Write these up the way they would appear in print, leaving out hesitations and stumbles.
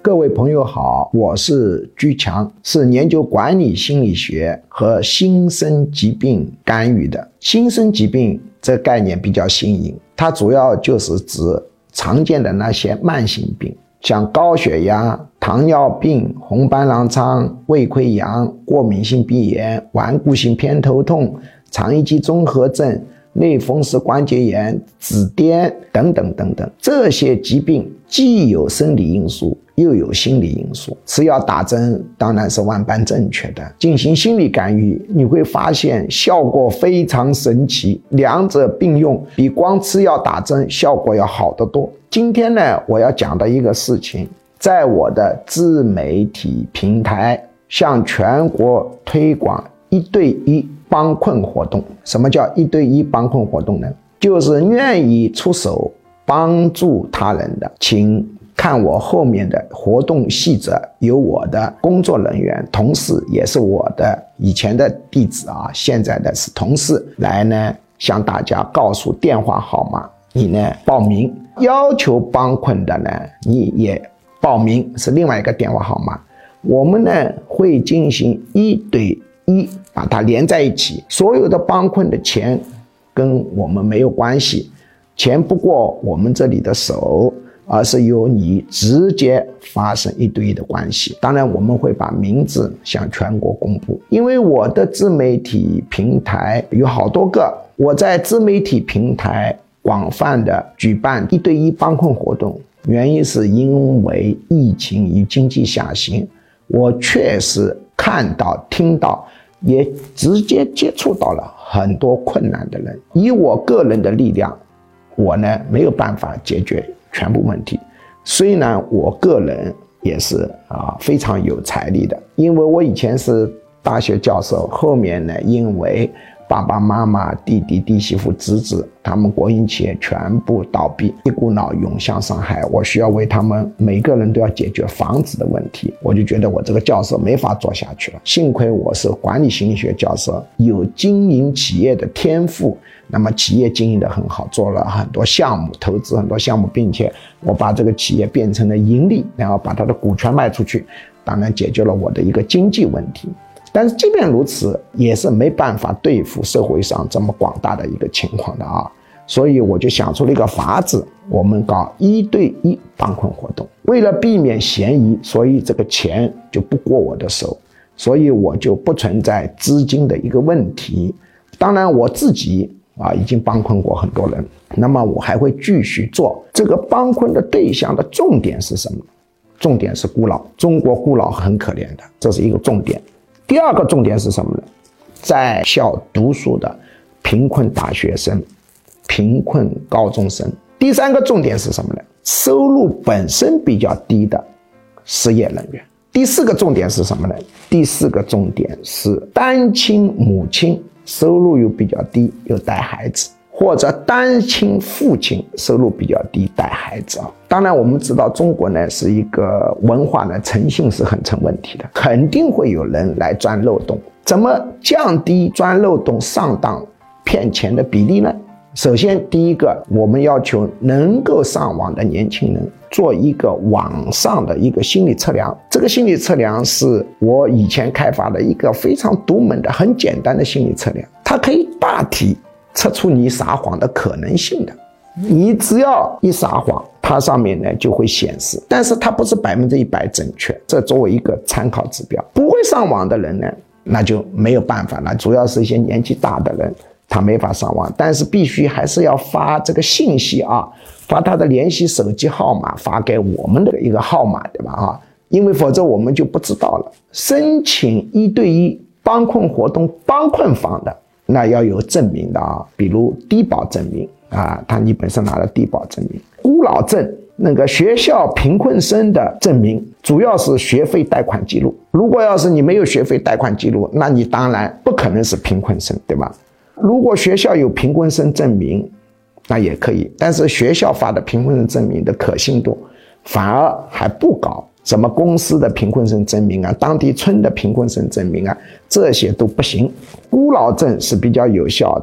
各位朋友好，我是居强，是研究管理心理学和新生疾病干预的。新生疾病这概念比较新颖，它主要就是指常见的那些慢性病，像高血压、糖尿病、红斑狼疮、胃溃疡、过敏性鼻炎、顽固性偏头痛、肠易激综合症、类风湿关节炎、紫癜等等等等。这些疾病既有生理因素又有心理因素，吃药打针当然是万般正确的，进行心理干预你会发现效果非常神奇，两者并用比光吃药打针效果要好得多。今天呢，我要讲的一个事情，在我的自媒体平台向全国推广1对1帮困活动。什么叫1对1帮困活动呢？就是愿意出手帮助他人的，请看我后面的活动细则，有我的工作人员同事，也是我的以前的弟子现在的是同事，来呢向大家告诉电话号码，你呢报名，要求帮困的呢你也报名，是另外一个电话号码。我们呢会进行1对1把它连在一起，所有的帮困的钱跟我们没有关系，钱不过我们这里的手，而是由你直接发生1对1的关系。当然我们会把名字向全国公布，因为我的自媒体平台有好多个，我在自媒体平台广泛的举办1对1帮困活动，原因是因为疫情与经济下行，我确实看到听到也直接接触到了很多困难的人，以我个人的力量，我呢没有办法解决全部问题，虽然我个人也是非常有财力的，因为我以前是大学教授，后面呢因为爸爸妈妈、弟弟、弟媳妇、侄子他们国营企业全部倒闭，一股脑涌向上海，我需要为他们每个人都要解决房子的问题，我就觉得我这个教授没法做下去了。幸亏我是管理心理学教授，有经营企业的天赋，那么企业经营得很好，做了很多项目，投资很多项目，并且我把这个企业变成了盈利，然后把它的股权卖出去，当然解决了我的一个经济问题。但是即便如此，也是没办法对付社会上这么广大的一个情况的所以我就想出了一个法子，我们搞1对1帮困活动。为了避免嫌疑，所以这个钱就不过我的手，所以我就不存在资金的一个问题。当然我自己已经帮困过很多人，那么我还会继续做。这个帮困的对象的重点是什么？重点是孤老，中国孤老很可怜的，这是一个重点。第二个重点是什么呢？在校读书的贫困大学生、贫困高中生。第三个重点是什么呢？收入本身比较低的失业人员。第四个重点是什么呢？第四个重点是单亲母亲，收入又比较低，又带孩子，或者单亲父亲收入比较低，带孩子当然我们知道中国呢是一个文化呢诚信是很成问题的，肯定会有人来钻漏洞。怎么降低钻漏洞上当骗钱的比例呢？首先第一个，我们要求能够上网的年轻人做一个网上的一个心理测量。这个心理测量是我以前开发的一个非常独门的很简单的心理测量，它可以大体测出你撒谎的可能性的。你只要一撒谎，它上面呢就会显示，但是它不是100%正确，这作为一个参考指标。不会上网的人呢，那就没有办法了，主要是一些年纪大的人他没法上网，但是必须还是要发这个信息发他的联系手机号码，发给我们的一个号码，对吧因为否则我们就不知道了。申请1对1帮困活动帮困房的，那要有证明的比如低保证明你本身拿了低保证明，孤老证，那个学校贫困生的证明，主要是学费贷款记录。如果要是你没有学费贷款记录，那你当然不可能是贫困生，对吧？如果学校有贫困生证明，那也可以，但是学校发的贫困生证明的可信度反而还不高，什么公司的贫困生证明当地村的贫困生证明这些都不行。孤老证是比较有效的，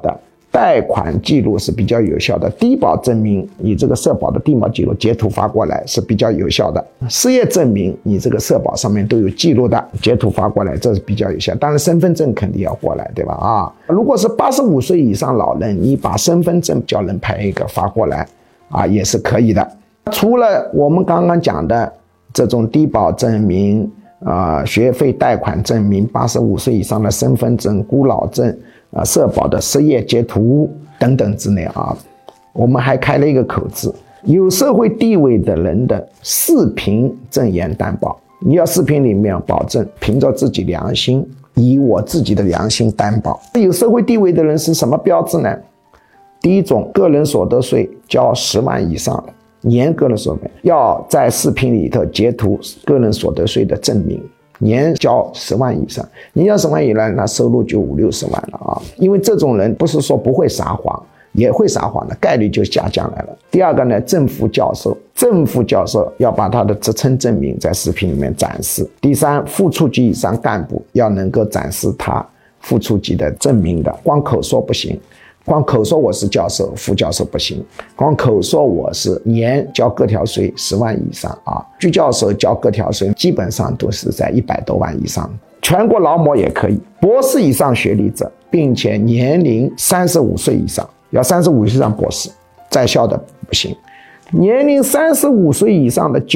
贷款记录是比较有效的，低保证明你这个社保的低保记录截图发过来是比较有效的，失业证明你这个社保上面都有记录的，截图发过来这是比较有效。当然身份证肯定要过来，对吧？如果是85岁以上老人，你把身份证叫人拍一个发过来也是可以的。除了我们刚刚讲的这种低保证明学费贷款证明、85岁以上的身份证、孤老证社保的失业截图等等之类我们还开了一个口子，有社会地位的人的视频证言担保。你要视频里面保证凭着自己良心，以我自己的良心担保。有社会地位的人是什么标志呢？第一种，个人所得税交10万以上的，年个人所得税要在视频里头截图个人所得税的证明，年交10万以上，年交10万以上，那收入就50-60万了因为这种人不是说不会撒谎，也会撒谎的，概率就下降来了。第二个呢，正副教授要把他的职称证明在视频里面展示。第三，副处级以上干部要能够展示他副处级的证明的，光口说不行。光口说我是教授、副教授不行，光口说我是年交个条税10万以上居教授交个条税基本上都是在100多万以上，全国劳模也可以，博士以上学历者，并且年龄35岁以上，要35岁以上博士，在校的不行。年龄35岁以上的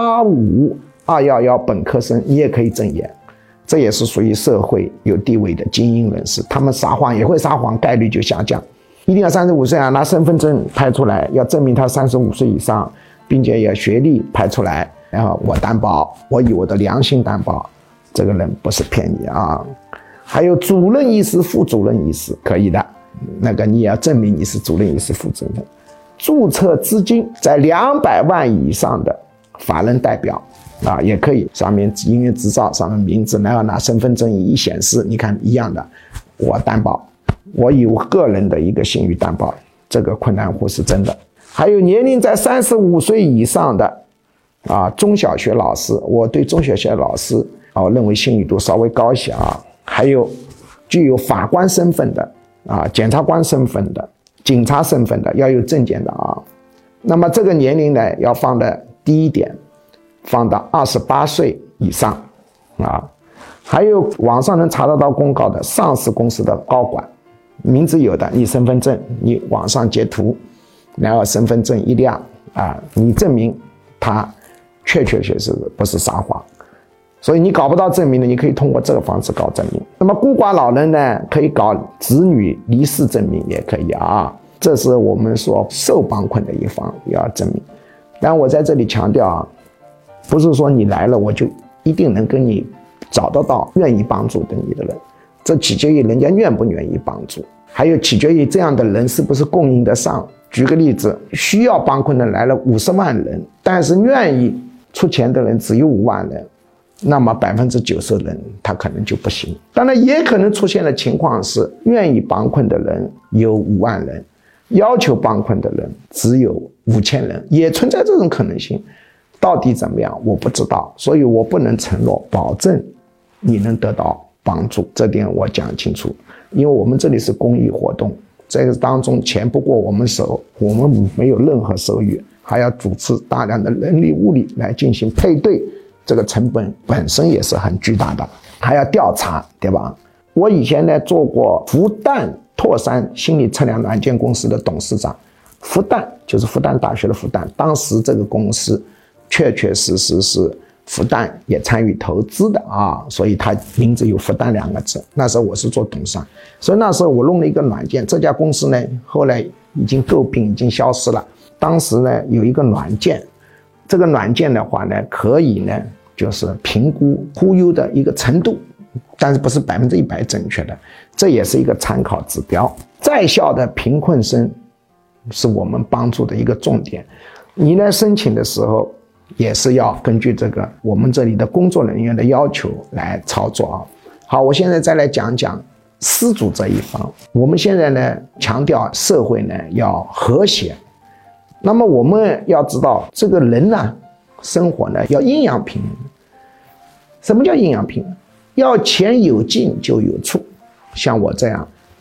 985、211本科生你也可以证言，这也是属于社会有地位的精英人士，他们撒谎也会撒谎，概率就下降。一定要35岁拿身份证拍出来，要证明他35岁以上，并且要学历拍出来，然后我担保，我以我的良心担保，这个人不是骗你还有主任医师、副主任医师可以的，那个你也要证明你是主任医师、副主任。注册资金在200万以上的法人代表也可以，上面营业执照上面名字，然后拿身份证一显示，你看一样的，我担保，我以我个人的一个信誉担保，这个困难户是真的。还有年龄在35岁以上的中小学老师，我对中小学老师我认为信誉度稍微高一些还有具有法官身份的检察官身份的、警察身份的，要有证件的那么这个年龄呢要放的低一点，放到28岁以上还有网上能查得到公告的上市公司的高管，名字有的，你身份证你网上截图，然后身份证一亮你证明他确实不是撒谎。所以你搞不到证明的，你可以通过这个方式搞证明。那么孤寡老人呢，可以搞子女离世证明也可以这是我们说受帮困的一方要证明。但我在这里强调不是说你来了我就一定能跟你找得到愿意帮助的你的人，这取决于人家愿不愿意帮助，还有取决于这样的人是不是供应得上。举个例子，需要帮困的来了50万人，但是愿意出钱的人只有5万人，那么90%人他可能就不行。当然也可能出现的情况是，愿意帮困的人有5万人，要求帮困的人只有5000人，也存在这种可能性。到底怎么样我不知道，所以我不能承诺保证你能得到帮助，这点我讲清楚。因为我们这里是公益活动，在这当中钱不过我们手，我们没有任何收益，还要主持大量的人力物力来进行配对，这个成本本身也是很巨大的，还要调查，对吧？我以前呢做过复旦拓山心理测量软件公司的董事长，复旦就是复旦大学的复旦，当时这个公司确实是复旦也参与投资的所以它名字有复旦2个字。那时候我是做董事长，所以那时候我弄了一个软件，这家公司呢后来已经诟病，已经消失了。当时呢有一个软件，这个软件的话呢可以呢就是评估忽悠的一个程度，但是不是100%正确的，这也是一个参考指标。在校的贫困生是我们帮助的一个重点，你呢申请的时候也是要根据这个我们这里的工作人员的要求来操作好，我现在再来讲讲失主这一方。我们现在呢强调社会呢要和谐，那么我们要知道这个人呢生活呢要阴阳平衡。什么叫阴阳平衡？要钱有进就有出，像我这样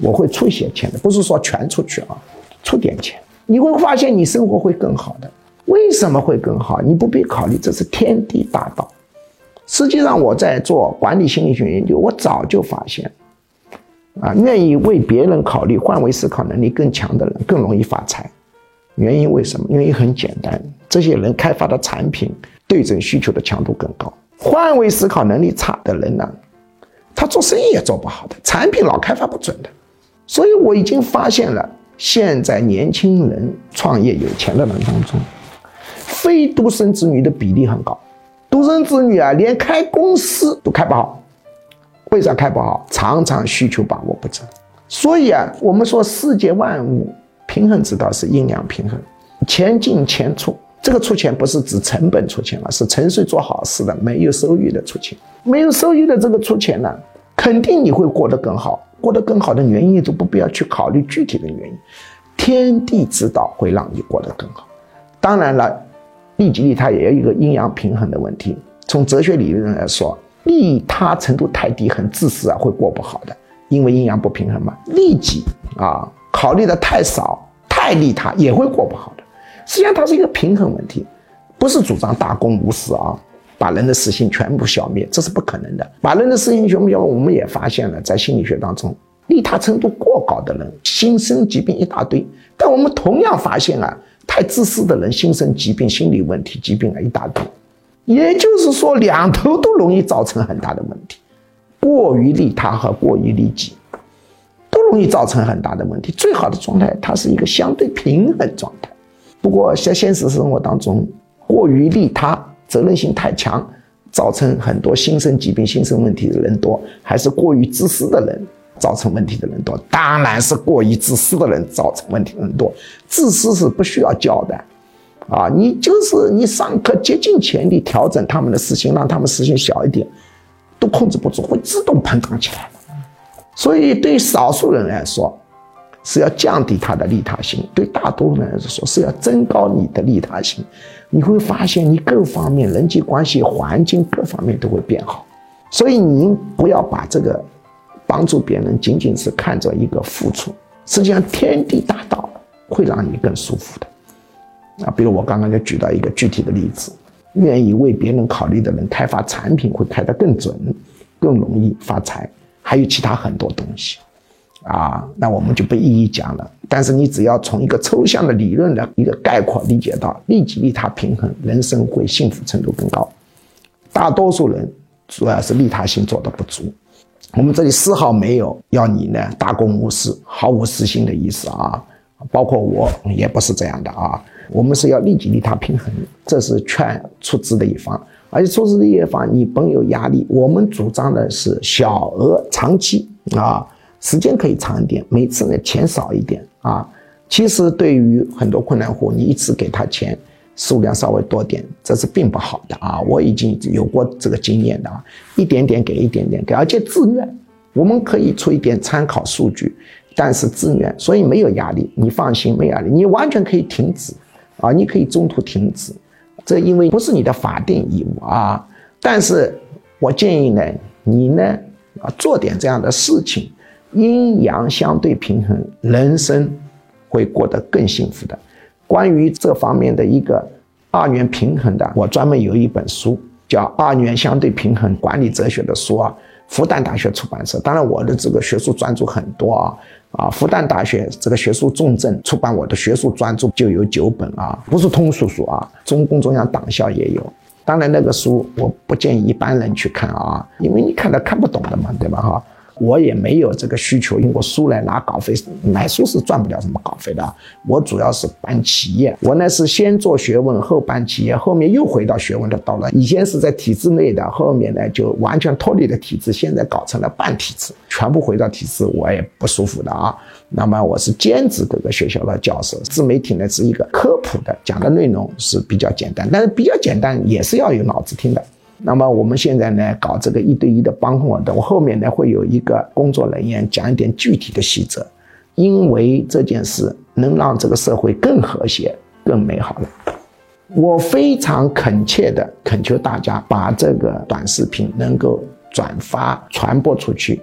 我会出一些钱的，不是说全出去啊，出点钱，你会发现你生活会更好的。为什么会更好？你不必考虑，这是天地大道。实际上我在做管理心理学研究，我早就发现愿意为别人考虑、换位思考能力更强的人更容易发财。原因为什么？原因很简单，这些人开发的产品对准需求的强度更高。换位思考能力差的人呢，他做生意也做不好的，产品老开发不准的。所以我已经发现了，现在年轻人创业有钱的人当中，非独生子女的比例很高。独生子女连开公司都开不好。为啥开不好？常常需求把握不正。所以我们说世界万物平衡之道是阴阳平衡，钱进钱出。这个出钱不是指成本出钱了，是纯粹做好事的没有收益的出钱。没有收益的这个出钱呢，肯定你会过得更好。过得更好的原因都不必要去考虑具体的原因，天地之道会让你过得更好。当然了，利己利他也有一个阴阳平衡的问题。从哲学理论来说，利他程度太低，很自私会过不好的，因为阴阳不平衡嘛。利己考虑的太少，太利他也会过不好的。实际上它是一个平衡问题，不是主张大公无私把人的私心全部消灭，这是不可能的。把人的私心全部消灭，我们也发现了，在心理学当中，利他程度过高的人心生疾病一大堆。但我们同样发现太自私的人心生疾病、心理问题、疾病一大堆。也就是说，两头都容易造成很大的问题，过于利他和过于利己都容易造成很大的问题。最好的状态，它是一个相对平衡状态。不过在现实生活当中，过于利他、责任心太强，造成很多心生疾病、心生问题的人多，还是过于自私的人造成问题的人多？当然是过于自私的人造成问题的人多。自私是不需要教的你上课竭尽全力调整他们的私心，让他们私心小一点，都控制不住，会自动膨胀起来的。所以对少数人来说是要降低他的利他心，对大多数人来说是要增高你的利他心。你会发现你各方面人际关系、环境各方面都会变好。所以你不要把这个帮助别人仅仅是看作一个付出，实际上天地大道会让你更舒服的。比如我刚刚就举到一个具体的例子，愿意为别人考虑的人开发产品会开得更准，更容易发财。还有其他很多东西那我们就不一一讲了。但是你只要从一个抽象的理论的一个概括理解到利己利他平衡，人生会幸福程度更高。大多数人主要是利他心做得不足。我们这里丝毫没有要你呢大公无私、毫无私心的意思包括我也不是这样的我们是要利己利他平衡，这是劝出资的一方。而且出资的一方你本有压力，我们主张的是小额长期时间可以长一点，每次呢钱少一点其实对于很多困难户，你一次给他钱数量稍微多点，这是并不好的我已经有过这个经验的一点点给，一点点给，而且自愿。我们可以出一点参考数据，但是自愿，所以没有压力，你放心，没压力，你完全可以停止你可以中途停止，这因为不是你的法定义务但是我建议呢，你呢做点这样的事情，阴阳相对平衡，人生会过得更幸福的。关于这方面的一个二元平衡的，我专门有一本书叫《二元相对平衡管理哲学》的书复旦大学出版社。当然我的这个学术专著很多复旦大学这个学术重镇出版我的学术专著就有9本不是通俗书中共中央党校也有。当然那个书我不建议一般人去看因为你看不懂的嘛，对吧我也没有这个需求用过书来拿稿费，买书是赚不了什么稿费的。我主要是办企业，我呢是先做学问后办企业，后面又回到学问的道路。以前是在体制内的，后面呢就完全脱离了体制，现在搞成了半体制，全部回到体制我也不舒服的那么我是兼职各个学校的教授，自媒体呢是一个科普的，讲的内容是比较简单，但是比较简单也是要有脑子听的。那么我们现在呢搞这个1对1的帮活的，我后面呢会有一个工作人员讲一点具体的细则，因为这件事能让这个社会更和谐、更美好了。我非常恳切的恳求大家把这个短视频能够转发传播出去，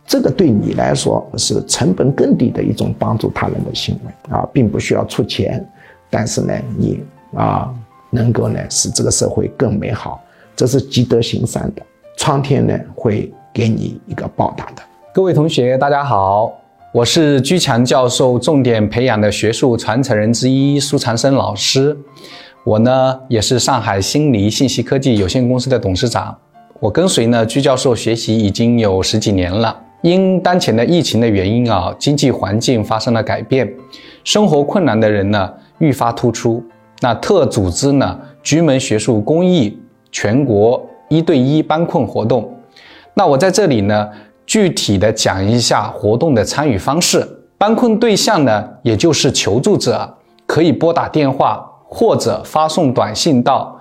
这个对你来说是成本更低的一种帮助他人的行为啊，并不需要出钱，但是呢，你能够呢使这个社会更美好，这是积德行善的，苍天呢会给你一个报答的。 各位同学，大家好，我是居强教授重点培养的学术传承人之一苏长生老师。我呢也是上海新黎信息科技有限公司的董事长。我跟随呢居教授学习已经有10几年了。因当前的疫情的原因经济环境发生了改变，生活困难的人呢愈发突出。那特组织呢居门学术公益全国1对1帮困活动。那我在这里呢具体的讲一下活动的参与方式。帮困对象呢也就是求助者，可以拨打电话或者发送短信到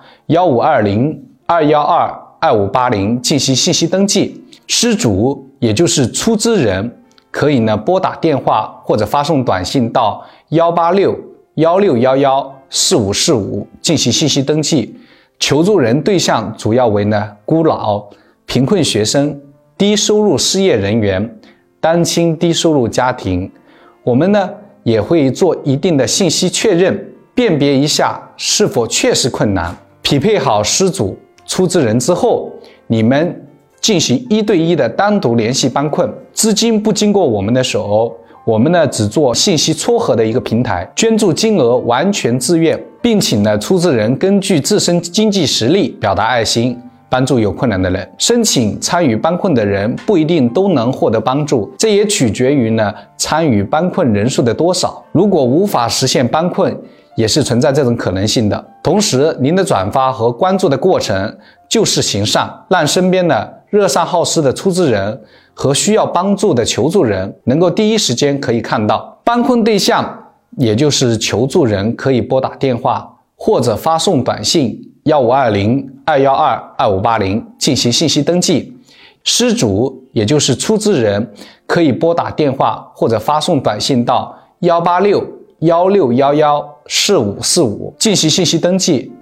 1520-212-2580进行信息登记。失主也就是出资人，可以呢拨打电话或者发送短信到186-1611-4545进行信息登记。求助人对象主要为呢孤老、贫困学生、低收入失业人员、单亲低收入家庭。我们呢也会做一定的信息确认，辨别一下是否确实困难，匹配好失主、出资人之后，你们进行1对1的单独联系帮困。资金不经过我们的手，我们呢只做信息撮合的一个平台，捐助金额完全自愿，并请呢出资人根据自身经济实力表达爱心，帮助有困难的人。申请参与帮困的人不一定都能获得帮助，这也取决于呢参与帮困人数的多少。如果无法实现帮困，也是存在这种可能性的。同时，您的转发和关注的过程就是行善，让身边的热善好施的出资人和需要帮助的求助人能够第一时间可以看到。帮困对象也就是求助人，可以拨打电话或者发送短信1520-212-2580进行信息登记。失主也就是出资人，可以拨打电话或者发送短信到186-1611-4545进行信息登记。